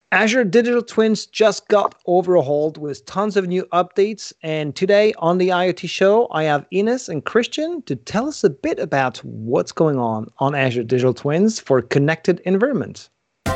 Azure Digital Twins just got overhauled with tons of new updates. And today on the IoT show, I have Ines and Christian to tell us a bit about what's going on Azure Digital Twins for connected environments.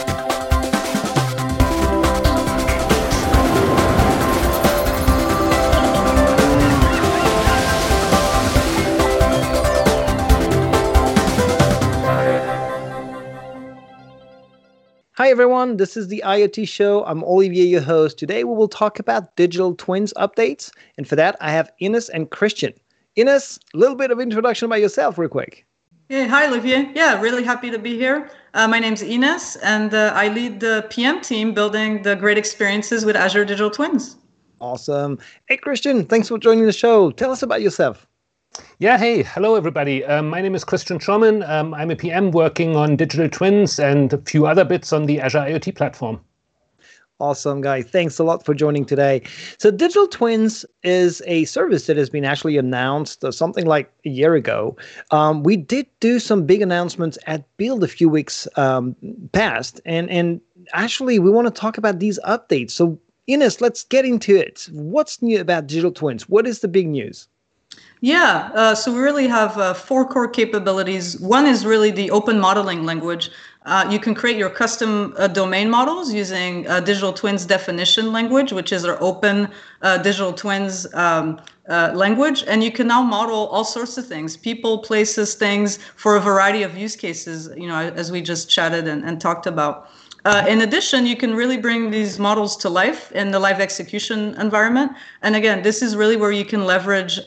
Hi everyone, this is the IoT show. I'm Olivier, your host. Today we will talk about digital twins updates. And for that, I have Ines and Christian. Ines, a little bit of introduction about yourself real quick. Hey, hi Olivier. Yeah, really happy to be here. My name's Ines, and I lead the PM team building the great experiences with Azure Digital Twins. Awesome. Hey Christian, thanks for joining the show. Tell us about yourself. Yeah, hey, hello everybody. My name is Christian Schommen. I'm a PM working on digital twins and a few other bits on the Azure IoT platform. Awesome, guys. Thanks a lot for joining today. So Digital Twins is a service that has been actually announced something like a year ago. We did do some big announcements at Build a few weeks past, and actually we want to talk about these updates. So Ines, let's get into it. What's new about Digital Twins? What is the big news? Yeah, so we really have 4 core capabilities. One is really the open modeling language. You can create your custom domain models using Digital Twins definition language, which is our open Digital Twins language. And you can now model all sorts of things, people, places, things for a variety of use cases, you know, as we just chatted and talked about. In addition, you can really bring these models to life in the live execution environment. And again, this is really where you can leverage,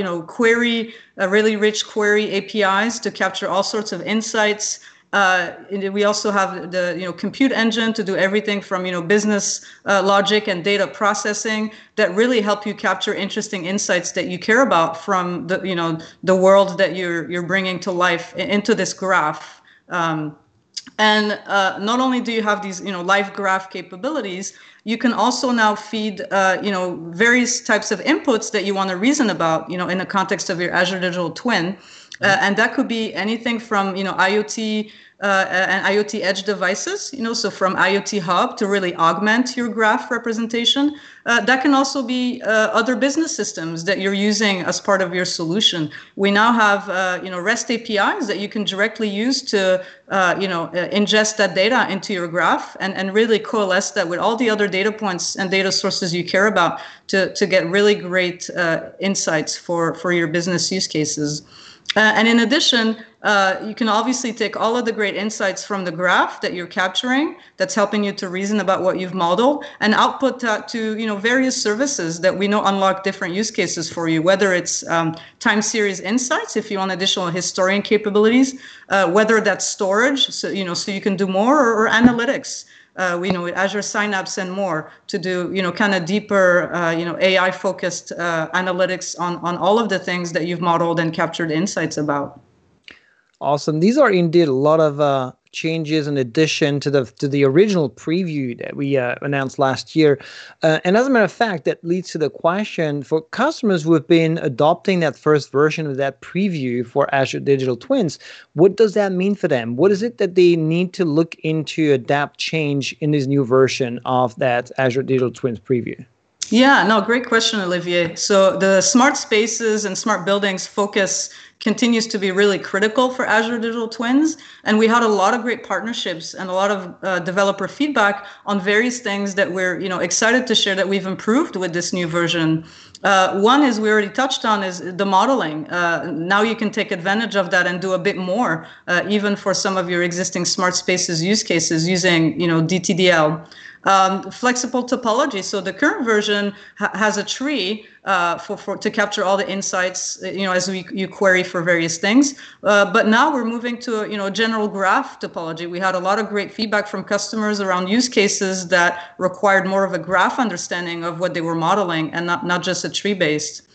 really rich query APIs to capture all sorts of insights. We also have the compute engine to do everything from business logic and data processing that really help you capture interesting insights that you care about from the world that you're bringing to life into this graph. And not only do you have these, live graph capabilities, you can also now feed, various types of inputs that you want to reason about, in the context of your Azure Digital Twin. And that could be anything from, IoT and IoT edge devices, so from IoT Hub to really augment your graph representation. That can also be other business systems that you're using as part of your solution. We now have, REST APIs that you can directly use to, ingest that data into your graph and really coalesce that with all the other data points and data sources you care about to get really great insights for your business use cases. And in addition, you can obviously take all of the great insights from the graph that you're capturing that's helping you to reason about what you've modeled and output that to various services that we know unlock different use cases for you, whether it's time series insights, if you want additional historian capabilities, whether that's storage, so you can do more, or analytics. With Azure Synapse and more to do, kind of deeper, AI-focused analytics on all of the things that you've modeled and captured insights about. Awesome. These are indeed a lot of changes in addition to the original preview that we announced last year. And as a matter of fact, that leads to the question for customers who have been adopting that first version of that preview for Azure Digital Twins, what does that mean for them? What is it that they need to look into, adapt, change in this new version of that Azure Digital Twins preview? Yeah, no, great question, Olivier. So the smart spaces and smart buildings focus continues to be really critical for Azure Digital Twins. And we had a lot of great partnerships and a lot of developer feedback on various things that we're excited to share that we've improved with this new version. One is we already touched on is the modeling. Now you can take advantage of that and do a bit more, even for some of your existing smart spaces use cases using DTDL. Flexible topology. So the current version has a tree to capture all the insights, as you query for various things. But now we're moving to a general graph topology. We had a lot of great feedback from customers around use cases that required more of a graph understanding of what they were modeling and not just a tree based.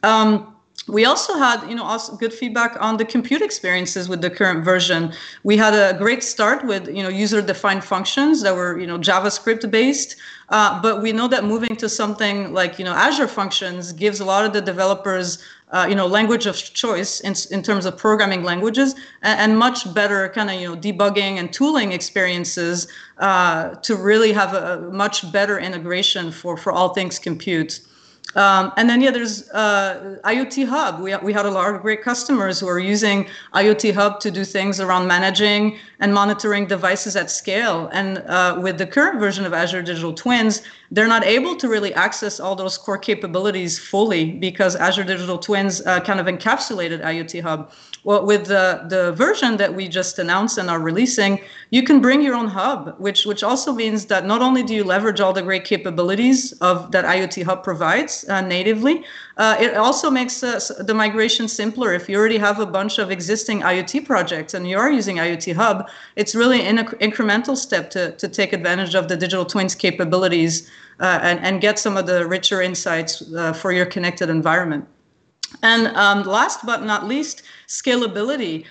We also had, also good feedback on the compute experiences with the current version. We had a great start with, user-defined functions that were, JavaScript-based. But we know that moving to something like, Azure Functions gives a lot of the developers language of choice in terms of programming languages, and much better kind of debugging and tooling experiences to really have a much better integration for all things compute. And then, there's IoT Hub. We had a lot of great customers who are using IoT Hub to do things around managing and monitoring devices at scale. And with the current version of Azure Digital Twins, they're not able to really access all those core capabilities fully because Azure Digital Twins kind of encapsulated IoT Hub. Well, with the version that we just announced and are releasing, you can bring your own hub, which also means that not only do you leverage all the great capabilities of that IoT Hub provides natively, it also makes the migration simpler. If you already have a bunch of existing IoT projects and you are using IoT Hub, it's really an incremental step to take advantage of the digital twins capabilities and get some of the richer insights for your connected environment. And last but not least, scalability.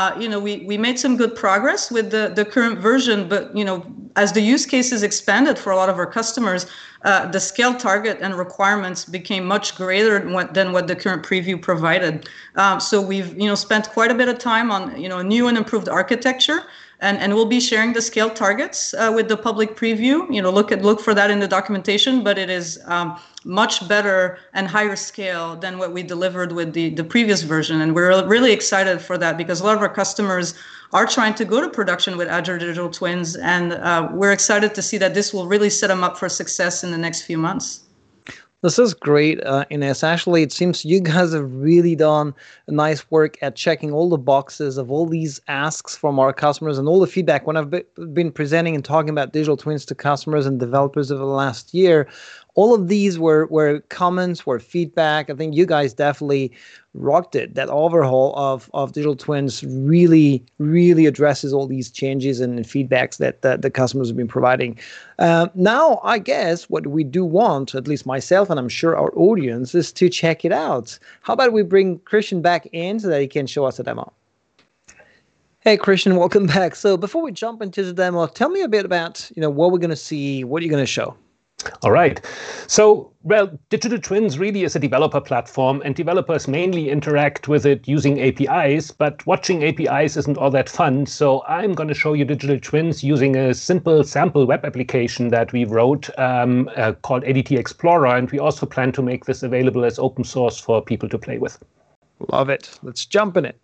We made some good progress with the current version, but as the use cases expanded for a lot of our customers, the scale target and requirements became much greater than what the current preview provided. So we've spent quite a bit of time on a new and improved architecture. And we'll be sharing the scale targets with the public preview. Look for that in the documentation, but it is much better and higher scale than what we delivered with the previous version. And we're really excited for that because a lot of our customers are trying to go to production with Azure Digital Twins. And we're excited to see that this will really set them up for success in the next few months. This is great, Ines. Actually, it seems you guys have really done a nice work at checking all the boxes of all these asks from our customers and all the feedback. When I've been presenting and talking about digital twins to customers and developers over the last year, all of these were comments, were feedback. I think you guys definitely rocked it. That overhaul of digital twins really, really addresses all these changes and feedbacks that the customers have been providing. Now, I guess what we do want, at least myself and I'm sure our audience, is to check it out. How about we bring Christian back in so that he can show us a demo? Hey, Christian, welcome back. So before we jump into the demo, tell me a bit about what we're going to see, what you're going to show. All right. So, Digital Twins really is a developer platform, and developers mainly interact with it using APIs, but watching APIs isn't all that fun. So I'm going to show you Digital Twins using a simple sample web application that we wrote called ADT Explorer, and we also plan to make this available as open source for people to play with. Love it. Let's jump in it.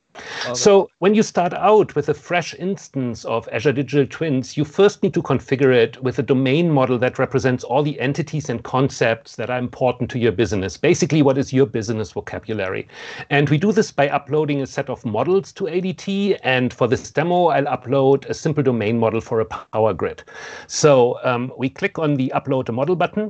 So when you start out with a fresh instance of Azure Digital Twins, you first need to configure it with a domain model that represents all the entities and concepts that are important to your business. Basically, what is your business vocabulary? And we do this by uploading a set of models to ADT. And for this demo, I'll upload a simple domain model for a Power Grid. So we click on the Upload a Model button.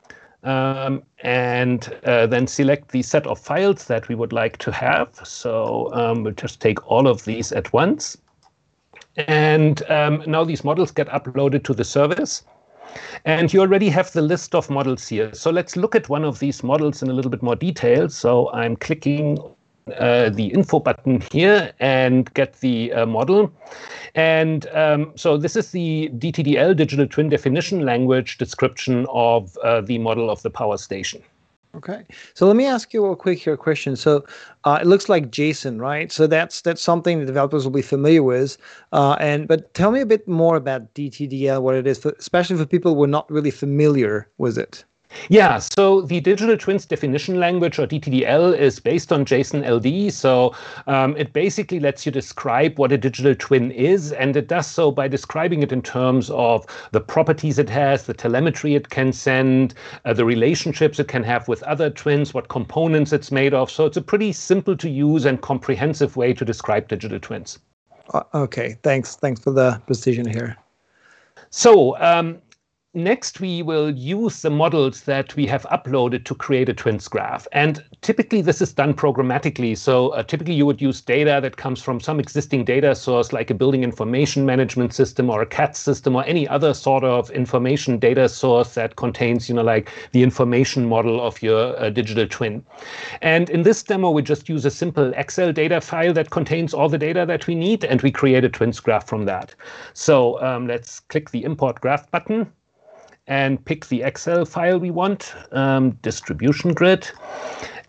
And then select the set of files that we would like to have. So we'll just take all of these at once. And now these models get uploaded to the service. And you already have the list of models here. So let's look at one of these models in a little bit more detail. So I'm clicking the info button here and get the model. And so this is the DTDL, Digital Twin Definition Language description of the model of the power station. Okay. So let me ask you a quick question. So it looks like JSON, right? So that's something the developers will be familiar with. But tell me a bit more about DTDL, what it is, especially for people who are not really familiar with it. Yeah, so the Digital Twins Definition Language, or DTDL, is based on JSON LD. So it basically lets you describe what a digital twin is, and it does so by describing it in terms of the properties it has, the telemetry it can send, the relationships it can have with other twins, what components it's made of. So it's a pretty simple to use and comprehensive way to describe digital twins. Okay, thanks for the precision here. So next, we will use the models that we have uploaded to create a twins graph. And typically, this is done programmatically. So typically, you would use data that comes from some existing data source, like a building information management system or a CAT system or any other sort of information data source that contains, like the information model of your digital twin. And in this demo, we just use a simple Excel data file that contains all the data that we need, and we create a twins graph from that. So let's click the Import Graph button and pick the Excel file we want, distribution grid.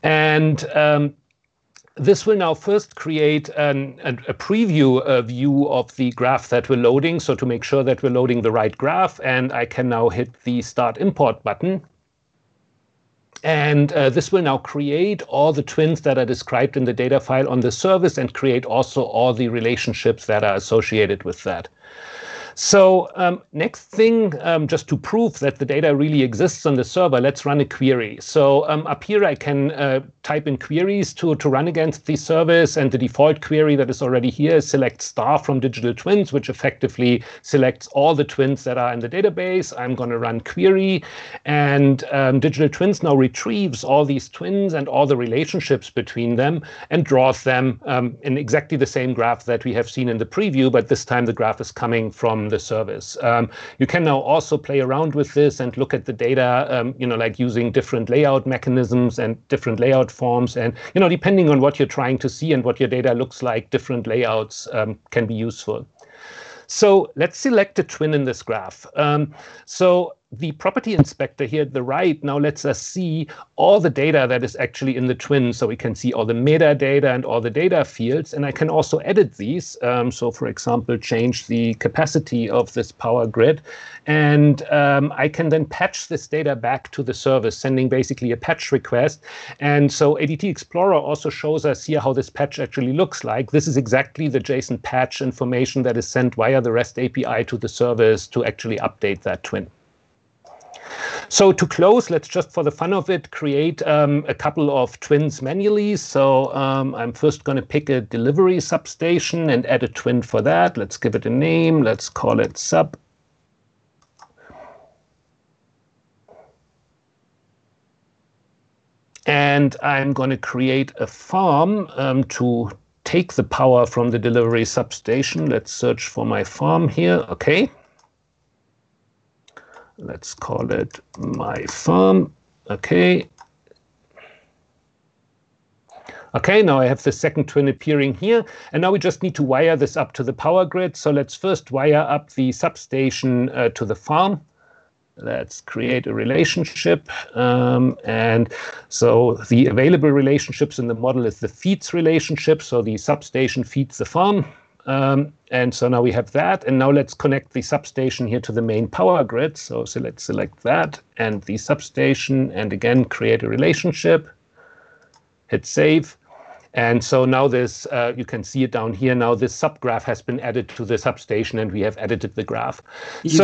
And this will now first create a preview view of the graph that we're loading, so to make sure that we're loading the right graph. And I can now hit the Start Import button. And this will now create all the twins that are described in the data file on the service and create also all the relationships that are associated with that. So next thing, just to prove that the data really exists on the server, let's run a query. So up here, I can type in queries to run against the service. And the default query that is already here is select star from digital twins, which effectively selects all the twins that are in the database. I'm going to run query. And digital twins now retrieves all these twins and all the relationships between them and draws them in exactly the same graph that we have seen in the preview. But this time, the graph is coming from the service. You can now also play around with this and look at the data, like using different layout mechanisms and different layout forms. And, depending on what you're trying to see and what your data looks like, different layouts can be useful. So let's select a twin in this graph. So the property inspector here at the right now lets us see all the data that is actually in the twin. So we can see all the metadata and all the data fields. And I can also edit these. So for example, change the capacity of this power grid. And I can then patch this data back to the service, sending basically a patch request. And so ADT Explorer also shows us here how this patch actually looks like. This is exactly the JSON patch information that is sent via the REST API to the service to actually update that twin. So to close, let's just, for the fun of it, create a couple of twins manually. So I'm first going to pick a delivery substation and add a twin for that. Let's give it a name. Let's call it sub. And I'm going to create a farm to take the power from the delivery substation. Let's search for my farm here. OK. Let's call it my farm. OK. OK, now I have the second twin appearing here. And now we just need to wire this up to the power grid. So let's first wire up the substation to the farm. Let's create a relationship. And so the available relationships in the model is the feeds relationship. So the substation feeds the farm. And so now we have that. And now let's connect the substation here to the main power grid. So let's select that and the substation. And again, create a relationship. Hit save. And so now this, you can see it down here. Now this subgraph has been added to the substation, and we have edited the graph. Easy.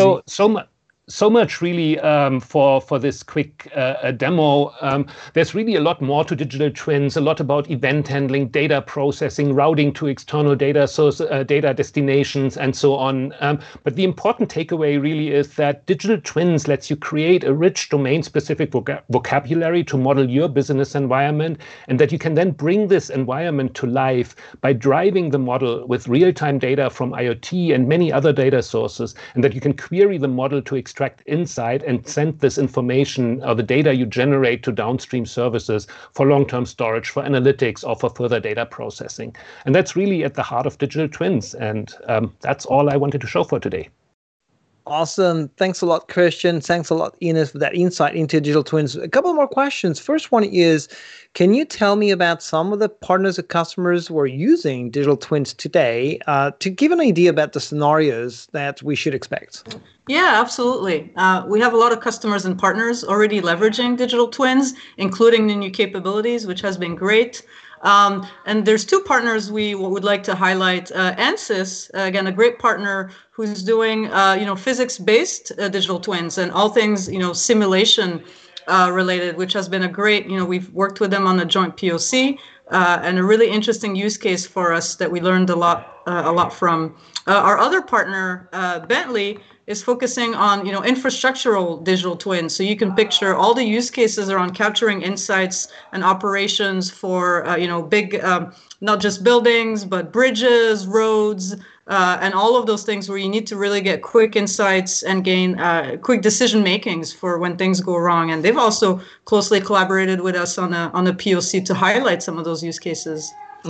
So much really for this quick demo. There's really a lot more to digital twins, a lot about event handling, data processing, routing to external data source, data destinations, and so on. But the important takeaway really is that digital twins lets you create a rich domain-specific vocabulary to model your business environment, and that you can then bring this environment to life by driving the model with real-time data from IoT and many other data sources, and that you can query the model to extract insight and send this information or the data you generate to downstream services for long-term storage, for analytics, or for further data processing. And that's really at the heart of digital twins. And that's all I wanted to show for today. Awesome. Thanks a lot, Christian. Thanks a lot, Ines, for that insight into digital twins. A couple more questions. First one is, can you tell me about some of the partners or customers who are using digital twins today to give an idea about the scenarios that we should expect? Yeah, absolutely. We have a lot of customers and partners already leveraging digital twins, including the new capabilities, which has been great. And there's two partners we would like to highlight. Ansys, again, a great partner who's doing, physics-based digital twins and all things, simulation related, which has been a great, we've worked with them on a joint POC and a really interesting use case for us that we learned a lot from. Our other partner, Bentley, is focusing on, infrastructural digital twins. So you can picture all the use cases around capturing insights and operations for, big, not just buildings, but bridges, roads, and all of those things where you need to really get quick insights and gain quick decision makings for when things go wrong. And they've also closely collaborated with us on a POC to highlight some of those use cases.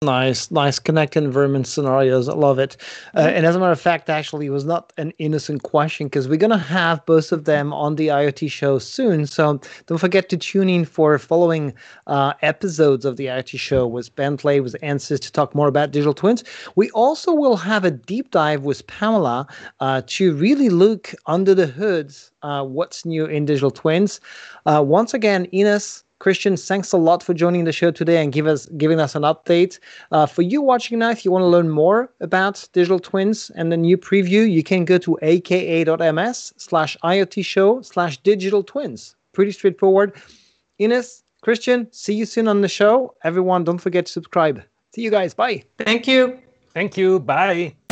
Nice Connect environment scenarios. I love it. And as a matter of fact, actually, it was not an innocent question because we're going to have both of them on the IoT show soon. So don't forget to tune in for following episodes of the IoT show with Bentley, with Ansys to talk more about digital twins. We also will have a deep dive with Pamela to really look under the hoods, what's new in digital twins. Once again, Ines, Christian, thanks a lot for joining the show today and giving us an update. For you watching now, if you want to learn more about digital twins and the new preview, you can go to aka.ms/IoT show/digital twins. Pretty straightforward. Ines, Christian, see you soon on the show. Everyone, don't forget to subscribe. See you guys. Bye. Thank you. Thank you. Bye.